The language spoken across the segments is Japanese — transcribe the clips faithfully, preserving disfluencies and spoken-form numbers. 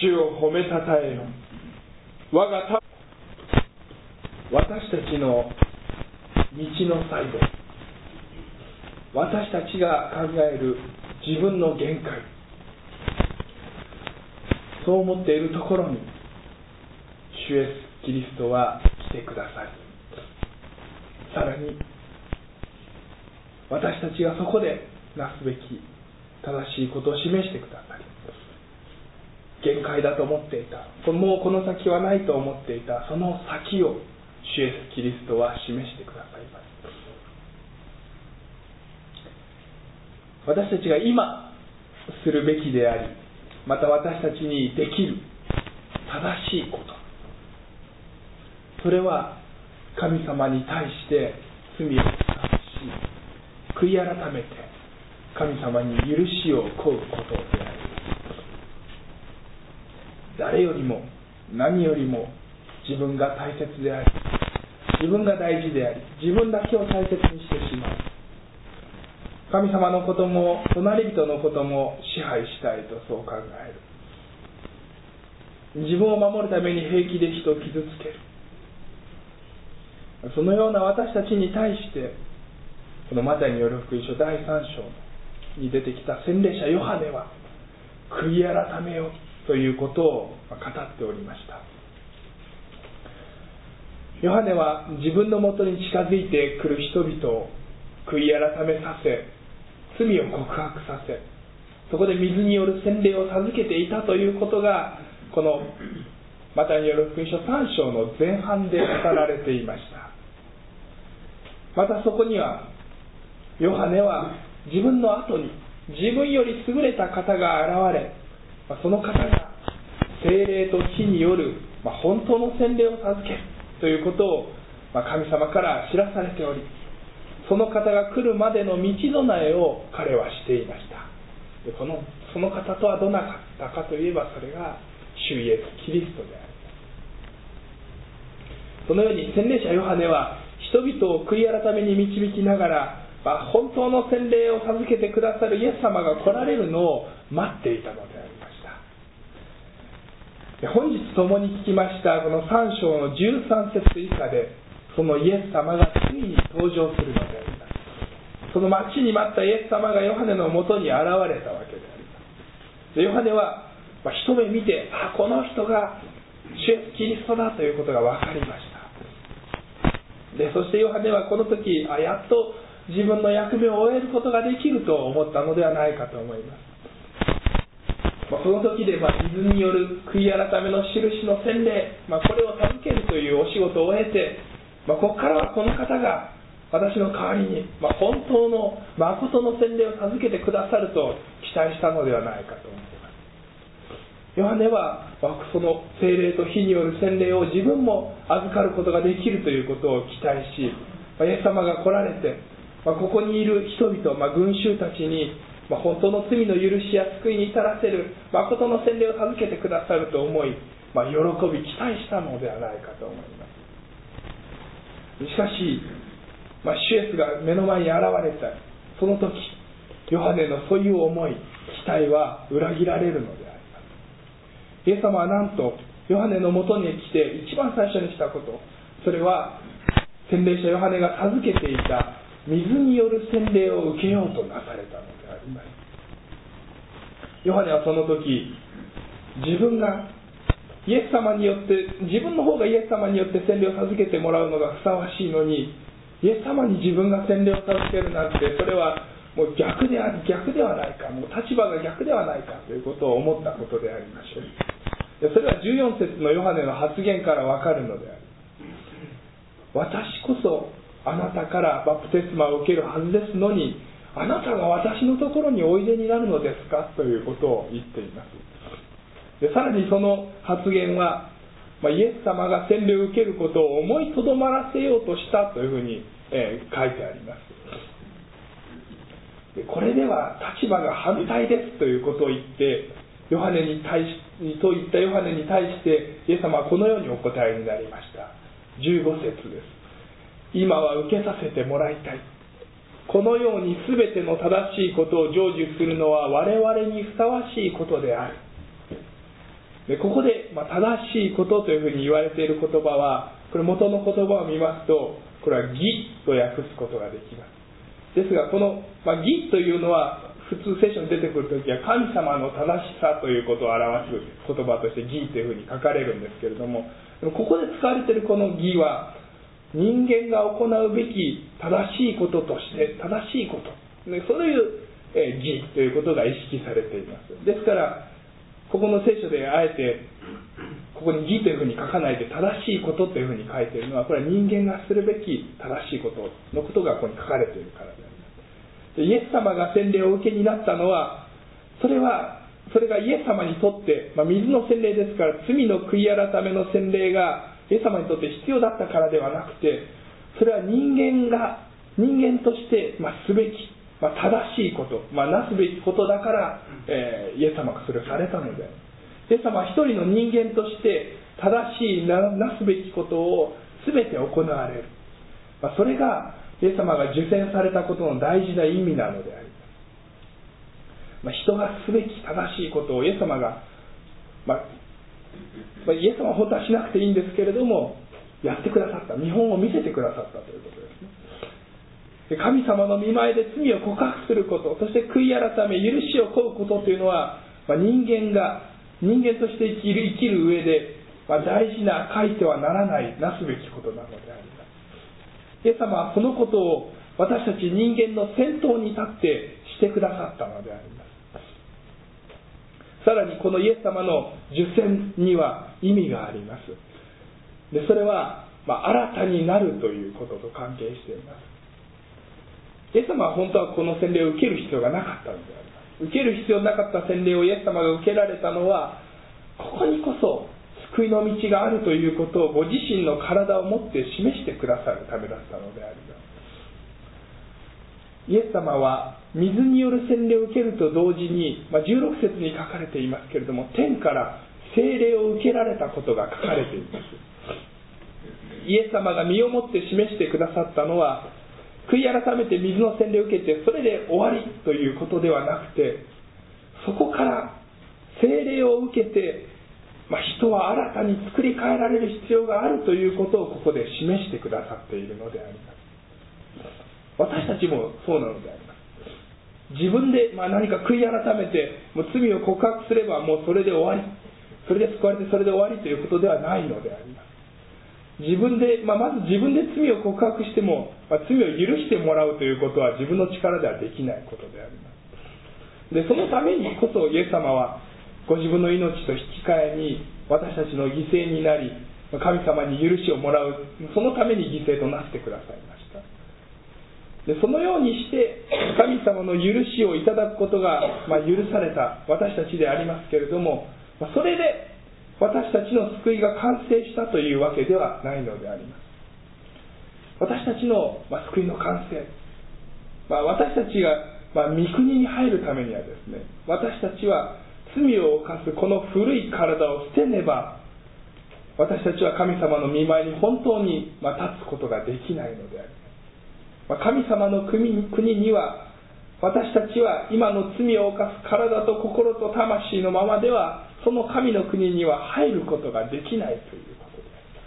主を褒めたたえよ。我がた私たちの道の最後、私たちが考える自分の限界、そう思っているところに主イエスキリストは来てくださり、さらに私たちがそこでなすべき正しいことを示してくださり、限界だと思っていた、もうこの先はないと思っていたその先を主イエスキリストは示してくださいます。私たちが今するべきであり、また私たちにできる正しいこと、それは神様に対して罪を犯し、悔い改めて神様に許しを請うことであり、誰よりも何よりも自分が大切であり、自分が大事であり、自分だけを大切にしてしまう、神様のことも隣人のことも支配したいとそう考える。自分を守るために平気で人を傷つける。そのような私たちに対して、このマタイによる福音書だいさん章に出てきた洗礼者ヨハネは、悔い改めよということを語っておりました。ヨハネは自分のもとに近づいてくる人々を悔い改めさせ、罪を告白させ、そこで水による洗礼を授けていたということが、このマタイによる福音書さん章の前半で語られていました。またそこには、ヨハネは自分の後に自分より優れた方が現れ、その方が聖霊と火による本当の洗礼を授けるということを神様から知らされており、その方が来るまでの道の苗を彼はしていました。でこのその方とはどなたかといえば、それが主イエスキリストであります。そのように洗礼者ヨハネは人々を悔い改めに導きながら、まあ、本当の洗礼を授けてくださるイエス様が来られるのを待っていたのでありました。で本日共に聞きましたこのさん章のじゅうさん節以下で、そのイエス様がついに登場するのであります。その待ちに待ったイエス様がヨハネのもとに現れたわけであります。でヨハネは、まあ、一目見て、あ、この人が主イエスキリストだということが分かりました。でそしてヨハネはこの時、あやっと自分の役目を終えることができると思ったのではないかと思います。まあ、この時で、まあ、水による悔い改めの印の洗礼、まあ、これを授けるというお仕事を終えて、まあ、ここからはこの方が私の代わりに、まあ、本当の誠の洗礼を授けてくださると期待したのではないかと思います。ヨハネは、まあ、その聖霊と火による洗礼を自分も預かることができるということを期待し、まあ、イエス様が来られて、まあ、ここにいる人々、まあ、群衆たちに、まあ、本当の罪の許しや救いに至らせる誠の洗礼を授けてくださると思い、まあ、喜び期待したのではないかと思います。しかし、まあ、主イエスが目の前に現れたその時、ヨハネのそういう思い、期待は裏切られるのであります。イエス様はなんとヨハネのもとに来て一番最初にしたこと、それは洗礼者ヨハネが授けていた水による洗礼を受けようとなされたのであります。ヨハネはその時、自分がイエス様によって、自分の方がイエス様によって洗礼を授けてもらうのがふさわしいのに、イエス様に自分が洗礼を授けるなんて、それはもう逆であり逆ではないか、もう立場が逆ではないかということを思ったことでありましょう。それはじゅうよん節のヨハネの発言からわかるのであります。私こそあなたからバプテスマを受けるはずですのに、あなたが私のところにおいでになるのですかということを言っています。でさらにその発言は、まあ、イエス様が洗礼を受けることを思いとどまらせようとしたというふうに、えー、書いてあります。でこれでは立場が反対ですということを言ってヨハネに対しと言ったヨハネに対してイエス様はこのようにお答えになりました。じゅうご節です。今は受けさせてもらいたい。このように全ての正しいことを成就するのは我々にふさわしいことである。 でここで、まあ、正しいことというふうに言われている言葉は、これ元の言葉を見ますと、これは義と訳すことができます。ですがこの、まあ、義というのは普通聖書に出てくるときは神様の正しさということを表す言葉として義というふうに書かれるんですけれども、でもここで使われているこの義は人間が行うべき正しいこととして正しいことで、そういう、えー、義ということが意識されています。ですからここの聖書であえてここに義というふうに書かないで正しいことというふうに書いているのは、これは人間がするべき正しいことのことがここに書かれているからであります。でイエス様が洗礼をお受けになったのは、それはそれがイエス様にとって、まあ、水の洗礼ですから罪の悔い改めの洗礼がイエス様にとって必要だったからではなくて、それは人間が人間として、まあ、すべき、まあ、正しいこと、まあ、なすべきことだから、えー、イエス様がそれをされたので、イエス様は一人の人間として正しい な, なすべきことを全て行われる、まあ、それがイエス様が受洗されたことの大事な意味なのであります。まあ、人がすべき正しいことをイエス様が、まあ、イエス様は本当はしなくていいんですけれどもやってくださった、見本を見せてくださったということですね。で神様の御前で罪を告白すること、そして悔い改め許しを請うことというのは、まあ、人間が人間として生きる生きる上で、まあ、大事な書いてはならないなすべきことなのであります。イエス様はそのことを私たち人間の先頭に立ってしてくださったのであります。さらにこのイエス様の受洗には意味があります。でそれは、まあ、新たになるということと関係しています。イエス様は本当はこの洗礼を受ける必要がなかったのであります。受ける必要なかった洗礼をイエス様が受けられたのは、ここにこそ救いの道があるということをご自身の体をもって示してくださるためだったのであります。イエス様は水による洗礼を受けると同時に、まあ、じゅうろく節に書かれていますけれども、天から聖霊を受けられたことが書かれています。イエス様が身をもって示してくださったのは、悔い改めて水の洗礼を受けてそれで終わりということではなくて、そこから聖霊を受けて、まあ、人は新たに作り変えられる必要があるということをここで示してくださっているのであります。私たちもそうなのであります。自分で、まあ、何か悔い改めてもう罪を告白すればもうそれで終わり、それで救われてそれで終わりということではないのであります。自分で、まあ、まず自分で罪を告白しても、まあ、罪を許してもらうということは自分の力ではできないことであります。でそのためにこそイエス様はご自分の命と引き換えに私たちの犠牲になり、神様に許しをもらう、そのために犠牲となってくださいました。でそのようにして神様の許しをいただくことが、まあ、許された私たちでありますけれども、まあ、それで私たちの救いが完成したというわけではないのであります。私たちの、まあ、救いの完成、まあ、私たちが、まあ、御国に入るためにはですね、私たちは罪を犯すこの古い体を捨てねば、私たちは神様の御前に本当に、まあ、立つことができないのであります。まあ、神様の国には私たちは今の罪を犯す体と心と魂のままではその神の国には入ることができないということ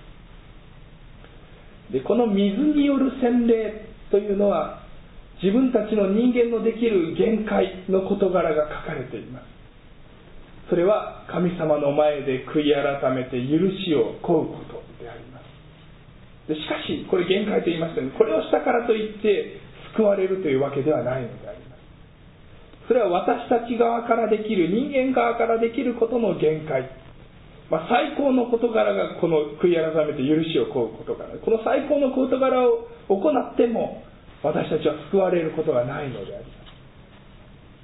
です。でこの水による洗礼というのは自分たちの人間のできる限界の事柄が書かれています。それは神様の前で悔い改めて許しを請うことであります。でしかしこれ限界と言いましたように、これをしたからといって救われるというわけではないのであります。それは私たち側からできる、人間側からできることの限界、まあ、最高の事柄がこの悔い改めて許しを請う事柄、この最高の事柄を行っても私たちは救われることがないのであります。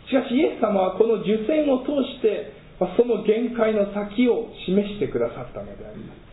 しかしイエス様はこの受洗を通してその限界の先を示してくださったのであります。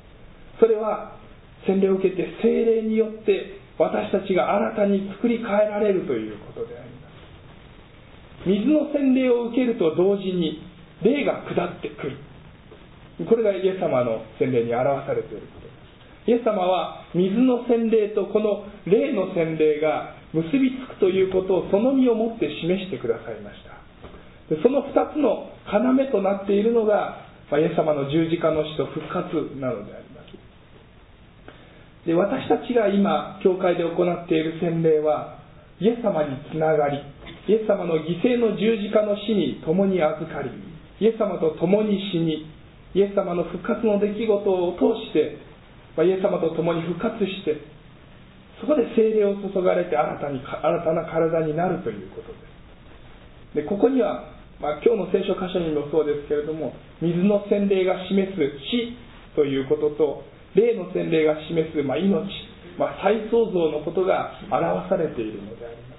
それは洗礼を受けて聖霊によって私たちが新たに作り変えられるということであります。水の洗礼を受けると同時に霊が下ってくる、これがイエス様の洗礼に表されていることです。イエス様は水の洗礼とこの霊の洗礼が結びつくということをその身をもって示してくださいました。でそのふたつの要となっているのがまあ、イエス様の十字架の死と復活なのであります。で、私たちが今教会で行っている洗礼はイエス様につながり、イエス様の犠牲の十字架の死に共に預かり、イエス様と共に死に、イエス様の復活の出来事を通して、まあ、イエス様と共に復活して、そこで聖霊を注がれて新たに新たな体になるということです。で、ここには、まあ、今日の聖書箇所にもそうですけれども、水の洗礼が示す死ということと、霊の洗礼が示す、まあ、命、まあ、再創造のことが表されているのであります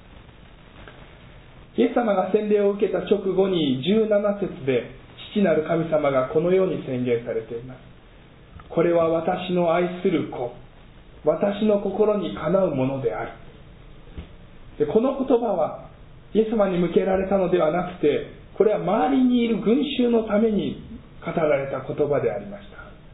。イエス様が洗礼を受けた直後にじゅうなな節で、父なる神様がこのように宣言されています。これは私の愛する子、私の心にかなうものである。で、この言葉はイエス様に向けられたのではなくて、これは周りにいる群衆のために語られた言葉でありました。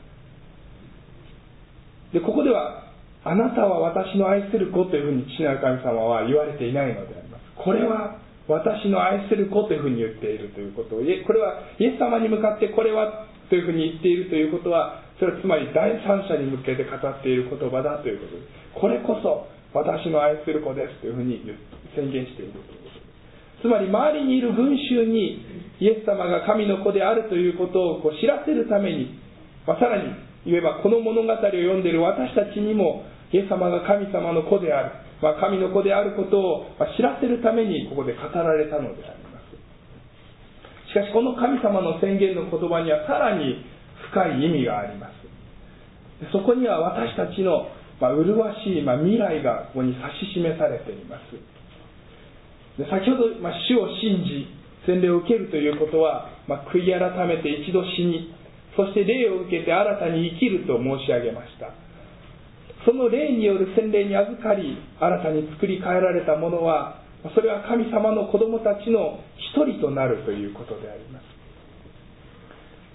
で、ここではあなたは私の愛する子というふうに父なる神様は言われていないのであります。これは私の愛する子というふうに言っているということを、これはイエス様に向かってこれはというふうに言っているということは、それはつまり第三者に向けて語っている言葉だということです。これこそ私の愛する子ですというふうに宣言しているということです。つまり周りにいる群衆にイエス様が神の子であるということをこう知らせるために、まあ、さらに言えばこの物語を読んでいる私たちにもイエス様が神様の子である、まあ、神の子であることを知らせるためにここで語られたのであります。しかしこの神様の宣言の言葉にはさらに深い意味があります。そこには私たちのまあ麗しいまあ未来がここに指し示されています。で、先ほどまあ主を信じ洗礼を受けるということは、まあ、悔い改めて一度死に、そして霊を受けて新たに生きると申し上げました。その霊による洗礼に預かり新たに作り変えられたものは、それは神様の子供たちの一人となるということであります。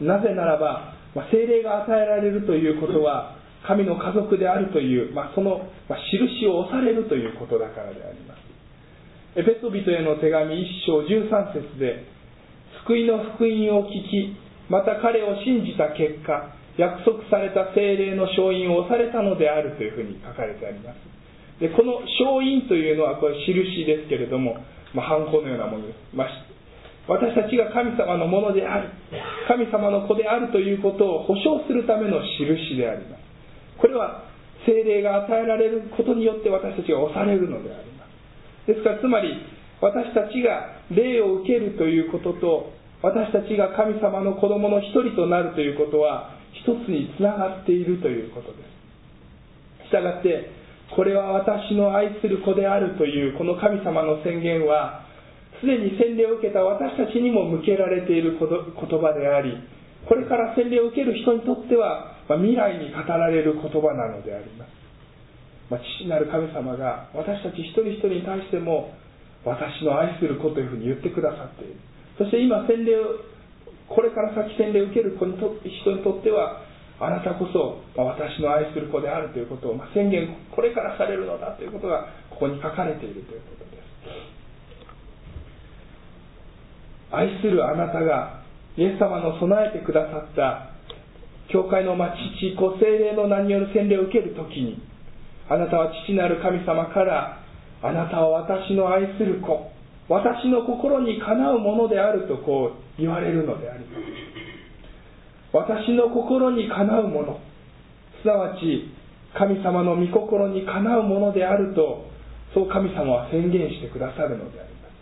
なぜならば、まあ、聖霊が与えられるということは神の家族であるという、まあ、その、まあ、印を押されるということだからであります。エペソビトへの手紙いっ章じゅうさん節で、救いの福音を聞き、また彼を信じた結果、約束された聖霊の勝因を押されたのであるというふうに書かれてあります。で、この勝因というのはこれ印ですけれども、まあ、ハンコのようなものです。まあ、私たちが神様のものである、神様の子であるということを保証するための印であります。これは聖霊が与えられることによって私たちが押されるのであります。ですからつまり私たちが霊を受けるということと、私たちが神様の子供の一人となるということは一つにつながっているということです。したがってこれは私の愛する子であるというこの神様の宣言は、すでに洗礼を受けた私たちにも向けられている言葉であり、これから洗礼を受ける人にとっては、まあ、未来に語られる言葉なのであります。まあ、父なる神様が私たち一人一人に対しても、私の愛する子というふうに言ってくださっている。そして今洗礼をこれから先洗礼を受ける子にと人にとっては、あなたこそ私の愛する子であるということを宣言、これからされるのだということがここに書かれているということです。愛するあなたがイエス様の備えてくださった教会の父子聖霊の名による洗礼を受けるときに、あなたは父なる神様から、あなたは私の愛する子、私の心にかなうものであるとこう言われるのであります。私の心にかなうもの、すなわち神様の御心にかなうものであると、そう神様は宣言してくださるのであります。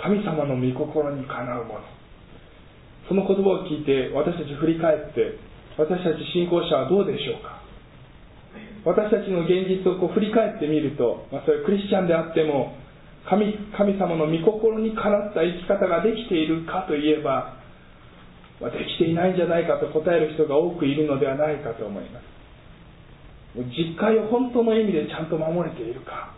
神様の御心にかなうもの、その言葉を聞いて私たち振り返って、私たち信仰者はどうでしょうか。私たちの現実をこう振り返ってみると、まあ、それクリスチャンであっても 神, 神様の御心にかなった生き方ができているかといえば、まあ、できていないんじゃないかと答える人が多くいるのではないかと思います。実戒を本当の意味でちゃんと守れているか、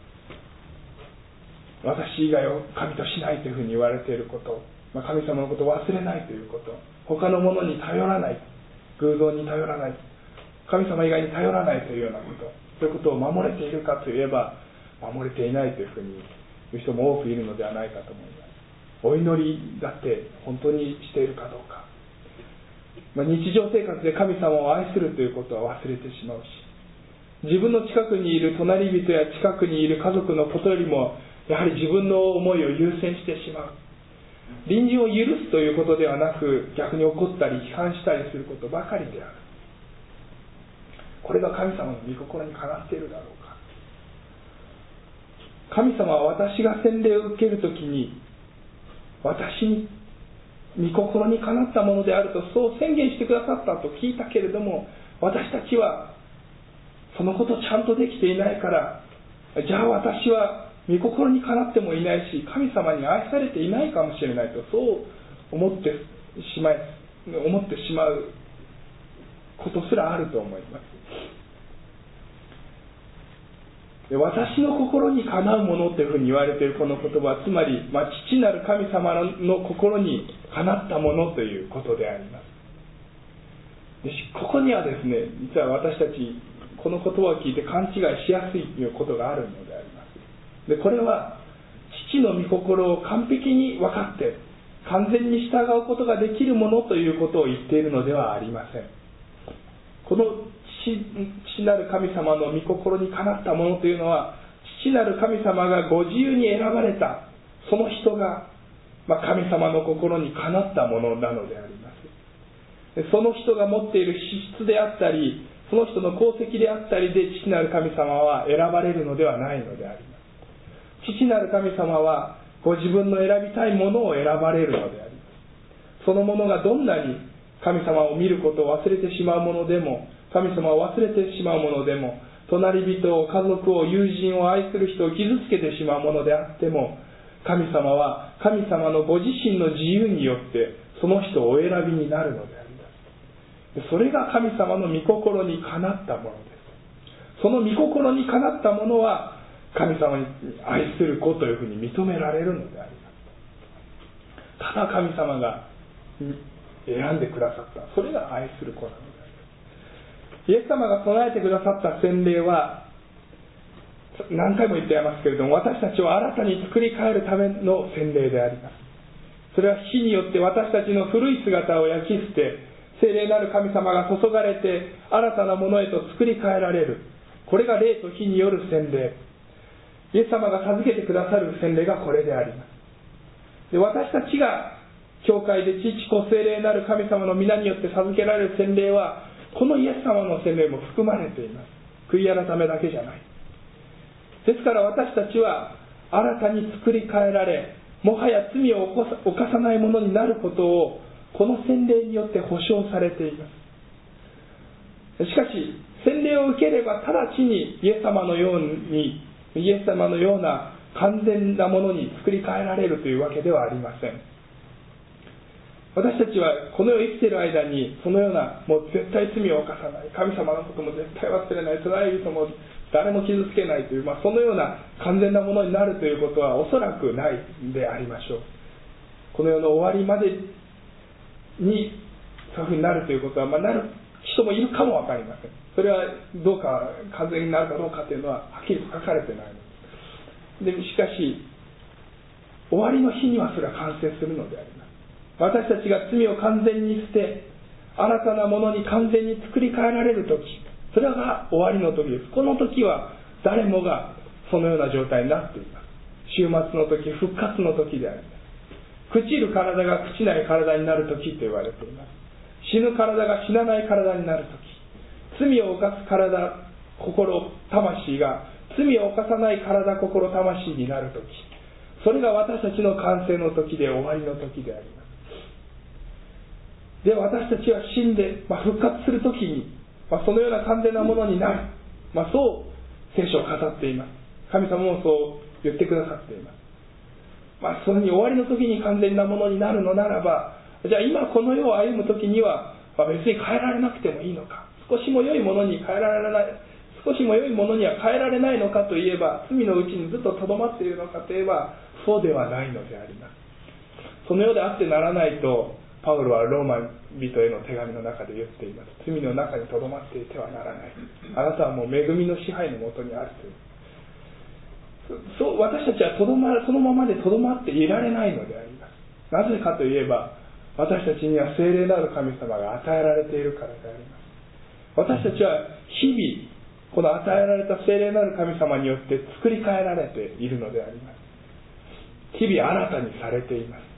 私以外を神としないというふうに言われていること、まあ、神様のことを忘れないということ、他のものに頼らない、偶像に頼らない、神様以外に頼らないというようなこと、そういうことを守れているかといえば守れていないというふうに言う人も多くいるのではないかと思います。 お祈りだって本当にしているかどうか、まあ、日常生活で神様を愛するということは忘れてしまうし、自分の近くにいる隣人や近くにいる家族のことよりもやはり自分の思いを優先してしまう。隣人を許すということではなく、逆に怒ったり批判したりすることばかりである。これが神様の御心にかなっているだろうか。神様は私が洗礼を受けるときに、私に御心にかなったものであるとそう宣言してくださったと聞いたけれども、私たちはそのことちゃんとできていないから、じゃあ私は御心にかなってもいないし、神様に愛されていないかもしれないと、そう思ってしまい思ってしまうことすらあると思います。私の心にかなうものというふうに言われているこの言葉は、つまり、まあ、父なる神様の心にかなったものということであります。でここにはですね、実は私たちこの言葉を聞いて勘違いしやすいということがあるのであります。でこれは父の御心を完璧に分かって完全に従うことができるものということを言っているのではありません。この父なる神様の御心にかなったものというのは、父なる神様がご自由に選ばれたその人が、まあ、神様の心にかなったものなのであります。その人が持っている資質であったり、その人の功績であったりで父なる神様は選ばれるのではないのであります。父なる神様はご自分の選びたいものを選ばれるのであります。そのものがどんなに神様を見ることを忘れてしまうものでも、神様を忘れてしまうものでも、隣人を、家族を、友人を愛する人を傷つけてしまうものであっても、神様は神様のご自身の自由によってその人をお選びになるのであります。それが神様の御心にかなったものです。その御心にかなったものは神様に愛する子というふうに認められるのであります。ただ神様が選んでくださった、それが愛する子なのであります。イエス様が備えてくださった洗礼は、何回も言っていますけれども、私たちを新たに作り変えるための洗礼であります。それは火によって私たちの古い姿を焼き捨て、聖霊なる神様が注がれて新たなものへと作り変えられる、これが霊と火による洗礼。イエス様が授けてくださる洗礼がこれであります。で、私たちが教会で父子聖霊なる神様の皆によって授けられる洗礼は、このイエス様の洗礼も含まれています。悔い改めだけじゃない。ですから私たちは新たに作り変えられ、もはや罪を犯さないものになることをこの洗礼によって保証されています。しかし洗礼を受ければ直ちにイエス様のようにイエス様のような完全なものに作り変えられるというわけではありません。私たちはこの世を生きている間にそのようなもう絶対罪を犯さない、神様のことも絶対忘れない、隣人も誰も傷つけないという、まあ、そのような完全なものになるということはおそらくないでありましょう。この世の終わりまでにそういうふうになるということは、まあ、なる人もいるかも分かりません。それはどうか完全になるかどうかというのははっきりと書かれてないので、しかし終わりの日にはそれは完成するのであります。私たちが罪を完全に捨て新たなものに完全に作り変えられる時、それが終わりの時です。この時は誰もがそのような状態になっています。終末の時、復活の時であります。朽ちる体が朽ちない体になる時と言われています。死ぬ体が死なない体になる時、罪を犯す体、心、魂が罪を犯さない体、心、魂になる時、それが私たちの完成の時で終わりの時であります。で、私たちは死んで、まあ、復活するときに、まあ、そのような完全なものになる、まあ、そう聖書を語っています。神様もそう言ってくださっています。まあ、それに終わりの時に完全なものになるのならば、じゃあ今この世を歩む時には、まあ、別に変えられなくてもいいのか、少しも良いものに変えられない、少しも良いものには変えられないのかといえば、罪のうちにずっととどまっているのかといえばそうではないのであります。そのようであってならないと、パウロはローマ人への手紙の中で言っています。罪の中にとどまっていてはならない。あなたはもう恵みの支配のもとにあるという。そう、私たちはとどまる、そのままでとどまっていられないのであります。 なぜかといえば、私たちには聖霊なる神様が与えられているからであります。私たちは日々この与えられた聖霊なる神様によって作り変えられているのであります。日々新たにされています。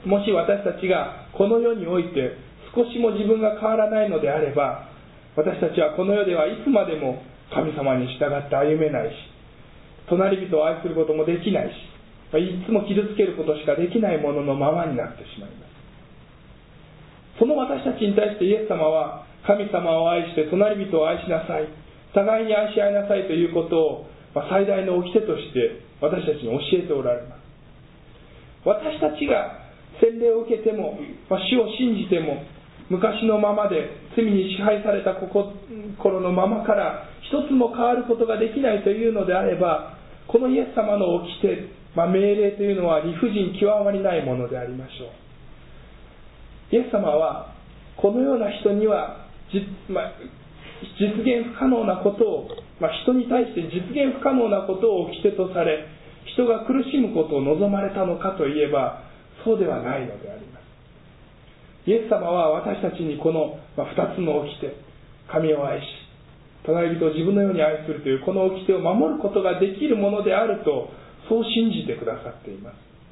もし私たちがこの世において少しも自分が変わらないのであれば、私たちはこの世ではいつまでも神様に従って歩めないし、隣人を愛することもできないし、いつも傷つけることしかできないもののままになってしまいます。その私たちに対してイエス様は、神様を愛して隣人を愛しなさい、互いに愛し合いなさいということを最大の掟として私たちに教えておられます。私たちが洗礼を受けても、主を信じても、昔のままで罪に支配された心のままから一つも変わることができないというのであれば、このイエス様の掟、まあ、命令というのは理不尽極まりないものでありましょう。イエス様はこのような人には、じまあ、実現不可能なことを、まあ、人に対して実現不可能なことを掟とされ、人が苦しむことを望まれたのかといえば、そうではないのであります。イエス様は私たちにこのふたつの掟、神を愛し隣人を自分のように愛するというこの掟を守ることができるものであると、そう信じてくださっています。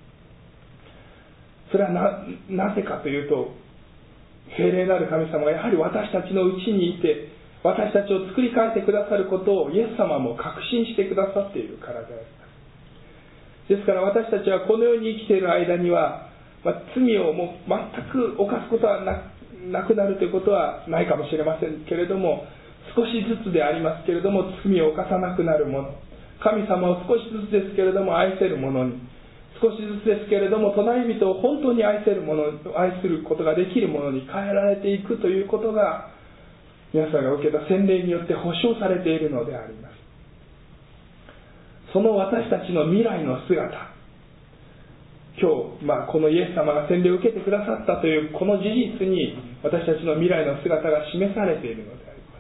それは な, なぜかというと、聖霊なる神様がやはり私たちのうちにいて、私たちを作り変えてくださることをイエス様も確信してくださっているからであります。ですから私たちはこの世に生きている間には、まあ、罪をもう全く犯すことは な, なくなるということはないかもしれませんけれども、少しずつでありますけれども罪を犯さなくなるもの、神様を少しずつですけれども愛せるものに、少しずつですけれども隣人を本当に愛せるもの、愛することができるものに変えられていくということが、皆さんが受けた洗礼によって保証されているのであります。その私たちの未来の姿、今日、まあ、このイエス様が洗礼を受けてくださったというこの事実に私たちの未来の姿が示されているのであります。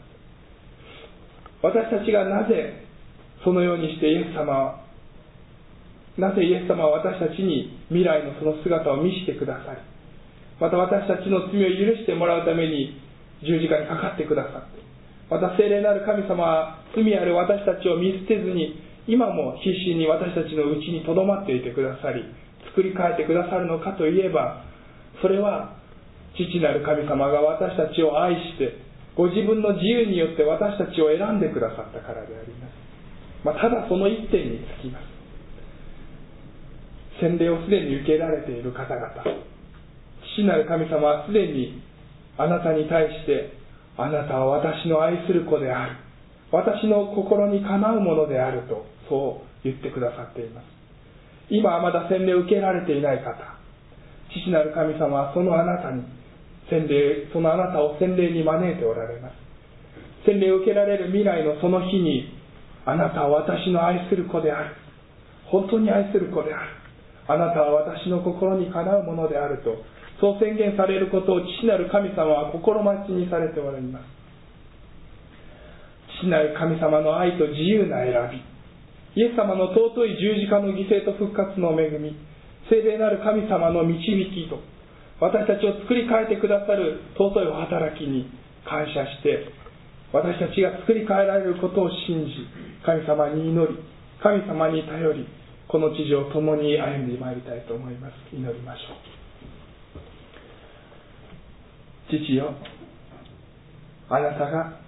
私たちがなぜそのようにしてイエス様はなぜイエス様は私たちに未来のその姿を見せてくださり、また私たちの罪を許してもらうために十字架にかかってくださって、また聖霊なる神様は罪ある私たちを見捨てずに今も必死に私たちのうちにとどまっていてくださり、作り変えてくださるのかといえば、それは父なる神様が私たちを愛してご自分の自由によって私たちを選んでくださったからであります。まあ、ただその一点につきます。洗礼をすでに受けられている方々、父なる神様はすでにあなたに対して、あなたは私の愛する子である、私の心にかなうものであると、そう言ってくださっています。今はまだ洗礼を受けられていない方、父なる神様はそのあなたに洗礼、そのあなたを洗礼に招いておられます。洗礼を受けられる未来のその日に、あなたは私の愛する子である、本当に愛する子である、あなたは私の心にかなうものであると、そう宣言されることを父なる神様は心待ちにされておられます。父なる神様の愛と自由な選び、イエス様の尊い十字架の犠牲と復活の恵み、聖霊なる神様の導きと、私たちを作り変えてくださる尊いお働きに感謝して、私たちが作り変えられることを信じ、神様に祈り、神様に頼り、この地上を共に歩んでまいりたいと思います。祈りましょう。父よ、あなたが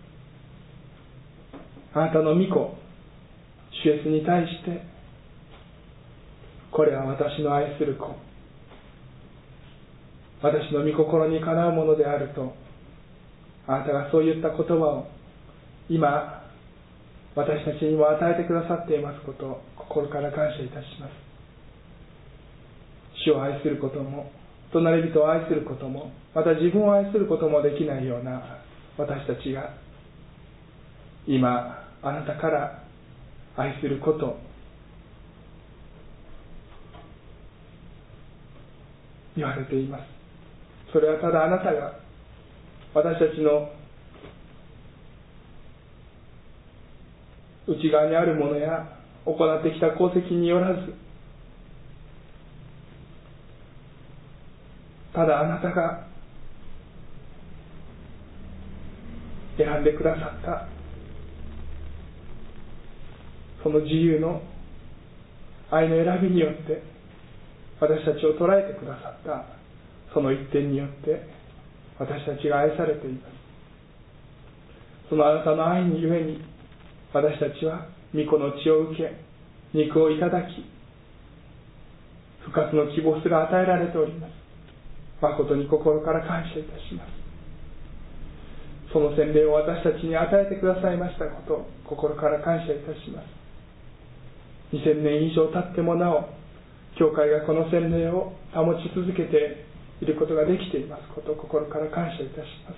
あなたの御子主イエスに対して、これは私の愛する子、私の御心にかなうものであると、あなたがそういった言葉を今私たちにも与えてくださっていますことを心から感謝いたします。主を愛することも、隣人を愛することも、また自分を愛することもできないような私たちが、今あなたから愛すること言われています。それはただあなたが私たちの内側にあるものや行ってきた功績によらず、 ただあなたが選んでくださったその自由の愛の選びによって私たちを捉えてくださったその一点によって私たちが愛されています。そのあなたの愛にゆえに私たちは御子の血を受け、肉をいただき、復活の希望すら与えられております。誠に心から感謝いたします。その洗礼を私たちに与えてくださいましたことを心から感謝いたします。にせんねん以上経ってもなお教会がこの洗礼を保ち続けていることができていますことを心から感謝いたします。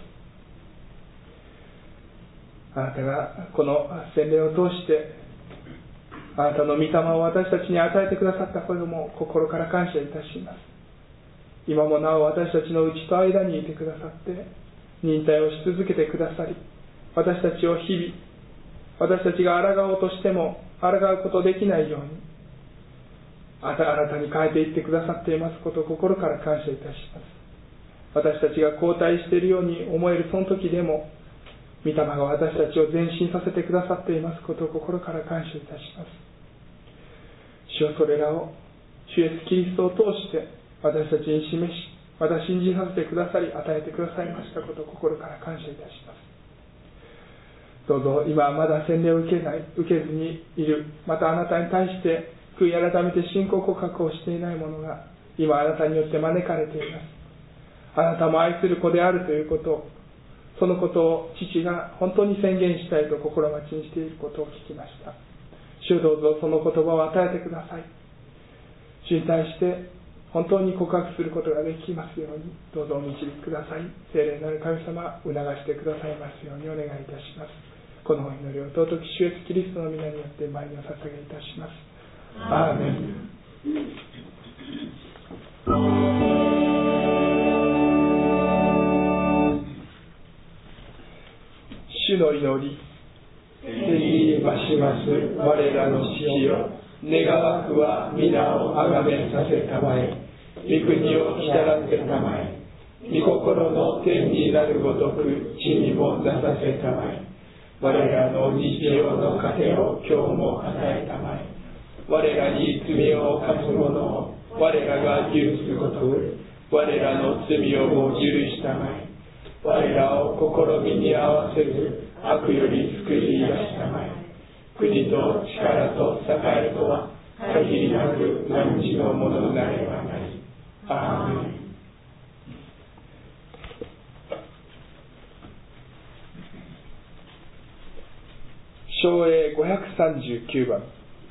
あなたがこの洗礼を通してあなたの御霊を私たちに与えてくださったことも心から感謝いたします。今もなお私たちの内と間にいてくださって忍耐をし続けてくださり、私たちを日々私たちが抗おうとしても抗うことできないようにあなたに変えていってくださっていますことを心から感謝いたします。私たちが後退しているように思えるその時でも御霊が私たちを前進させてくださっていますことを心から感謝いたします。主よ、それらを主イエスキリストを通して私たちに示し、また信じさせてくださり与えてくださいましたことを心から感謝いたします。どうぞ今まだ洗礼を受けない受けずにいる、またあなたに対して悔い改めて信仰告白をしていない者が今あなたによって招かれています。あなたも愛する子であるということを、そのことを父が本当に宣言したいと心待ちにしていることを聞きました。主どうぞその言葉を与えてください。主に対して本当に告白することができますようにどうぞお導きください。聖霊なる神様促してくださいますようにお願いいたします。このお祈りを尊き主イエスキリストの皆によって前にお捧げいたします。アーメン。主の祈り。聖にまします我らの父よ、願わくは皆をあがめさせたまえ、御国をきたらせたまえ、御心の天になるごとく地にもなさせたまえ、我らの日常の糧を今日も与えたまえ、我らに罪を犯す者を我らが許すことく、我らの罪をも許したまえ、我らを試みに合わせず悪より救い出したまえ、国と力と栄とは限りなく汝のものなればなり。アーメン。唱詠ごひゃくさんじゅうきゅうばん。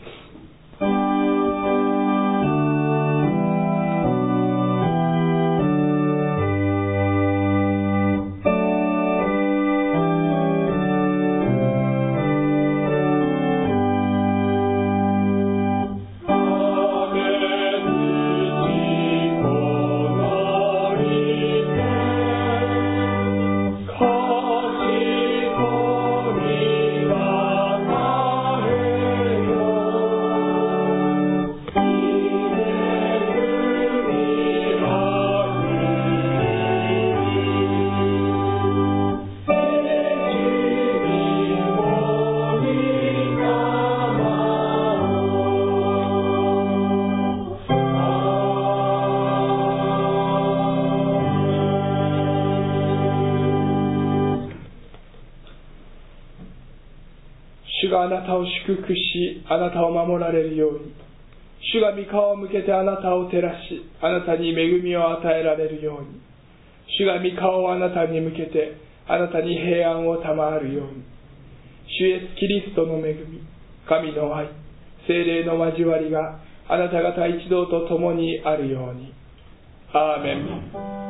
主があなたを祝福し、あなたを守られるように。主が御顔を向けてあなたを照らし、あなたに恵みを与えられるように。主が御顔をあなたに向けて、あなたに平安を賜るように。主イエスキリストの恵み、神の愛、聖霊の交わりがあなた方一同と共にあるように。アーメン。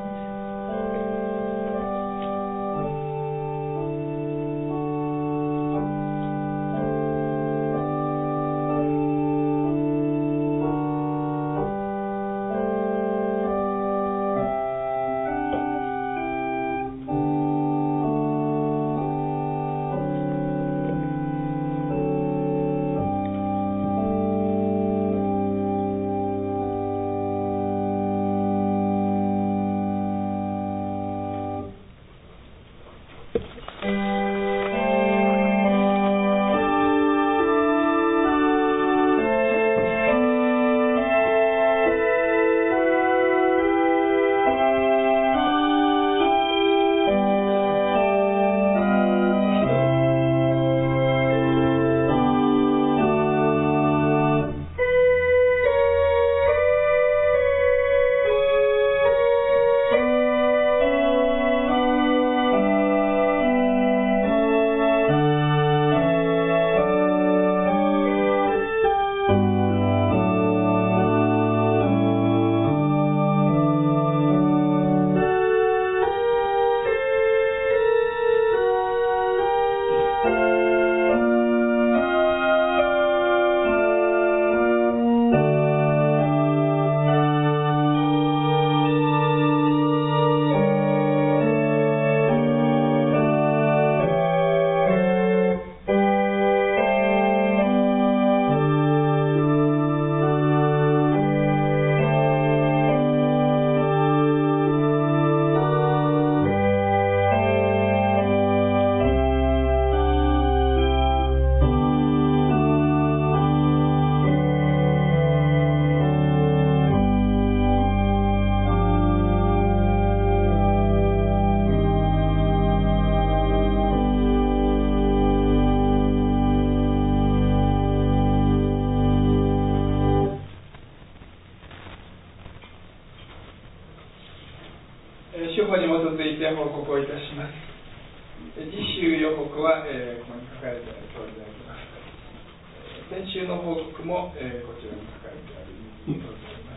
主法に基づいて報告をいたします。次週予告は、えー、ここに書かれてある通りであります。先週の報告も、えー、こちらに書かれてある通りであります。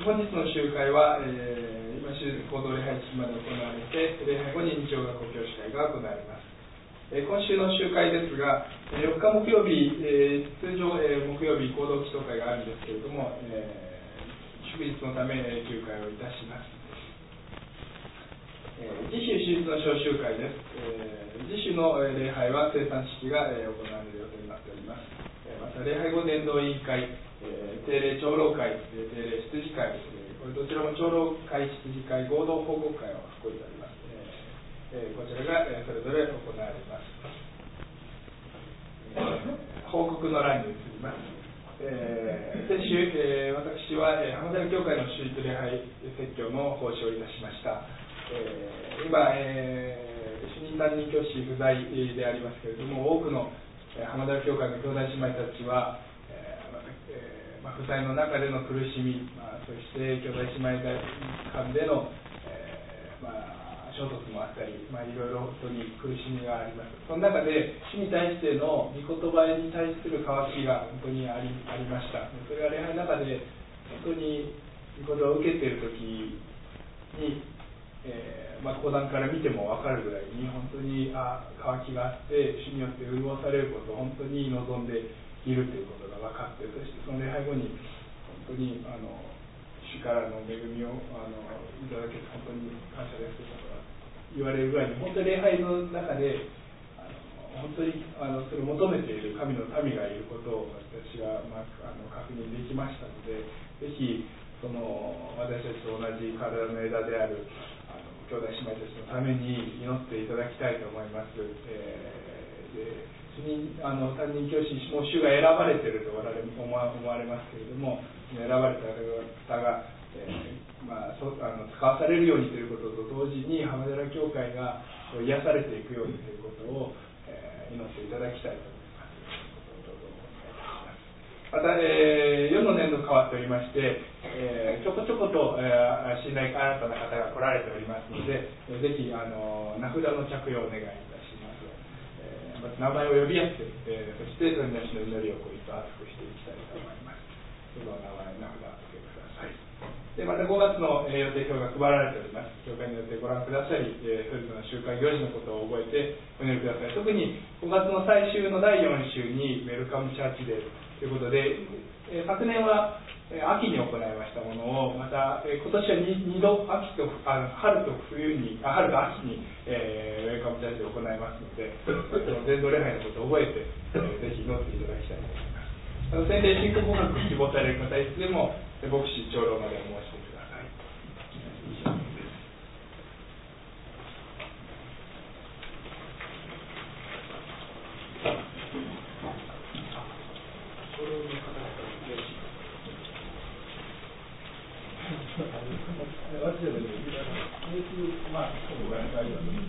本日の集会は、えー、今週行動礼拝式まで行われて、礼拝後に日曜学校教師会が行われます。えー、今週の集会ですが、よっか木曜日、えー、通常、えー、木曜日行動基礎会があるんですけれども、えー、祝日のため休会をいたします。次週手術の召集会です。えー、次週の礼拝は生産式が、えー、行われる予定になっております。えー、また礼拝後伝道委員会、えー、定例長老会、定例執事会、えー、これどちらも長老会執事会合同報告会を含んでおります。えー、こちらが、えー、それぞれ行われます。えー、報告の欄に移ります。えー、先週、えー、私は、えー、浜田教会の手術礼拝説教の奉仕をいたしました。えー、今、えー、主任担任教師不在でありますけれども、多くの、えー、浜田教会の兄弟姉妹たちは、えーまえーまあ、不在の中での苦しみ、まあ、そして兄弟姉妹間での、えーまあ、衝突もあったり、まあ、いろいろ本当に苦しみがあります。その中で主に対しての御言葉に対する渇きが本当にあり、ありました。それは礼拝の中で本当に御言葉を受けているときに、えーまあ、講談から見ても分かるぐらいに本当にあ渇きがあって主によって潤されることを本当に望んでいるということが分かって、そしてその礼拝後に本当にあの主からの恵みをあのいただけて本当に感謝ですということが言われるぐらいに、本当に礼拝の中であの本当にあのそれを求めている神の民がいることを私は、まあ、あの確認できましたので、ぜひその私たちと同じ体の枝である兄弟姉妹たちのために祈っていただきたいと思います。えー、で主任あの担任教師も主が選ばれていると我々思われますけれども、選ばれた方が、えーまあ、そあの使わされるようにということと同時に浜寺教会が癒されていくようにということを、えー、祈っていただきたいと思います。どうぞお願いいたします。また、えー、世の年度変わっておりまして、えー、ちょこちょこと、えー、信頼新たな方が来られておりますので、えー、ぜひあの名札の着用をお願いいたします。えー、また名前を呼び合って、えー、そしてそれなしの祈りをこう一層熱くしていきたいと思います。その名前、名札をお付けください。でまたごがつの、えー、予定表が配られております。教会の予定ご覧くださり、えー、それぞれの集会行事のことを覚えてお祈りください。特にごがつの最終のだいよん週にウェルカムチャーチデーということで、えー、昨年は、えー、秋に行いましたものを、また、えー、今年は 2, 2度秋とあ春と冬にあ春と秋に、えー、ウェルカムチャーチデーを行いますので、その伝道礼拝のことを覚えて、えー、ぜひ祈っていただきたいと思います。あの洗礼信仰告白希望される方いつでも牧師長老までお申し出ください。以上です。 まあ、大丈夫だと思います。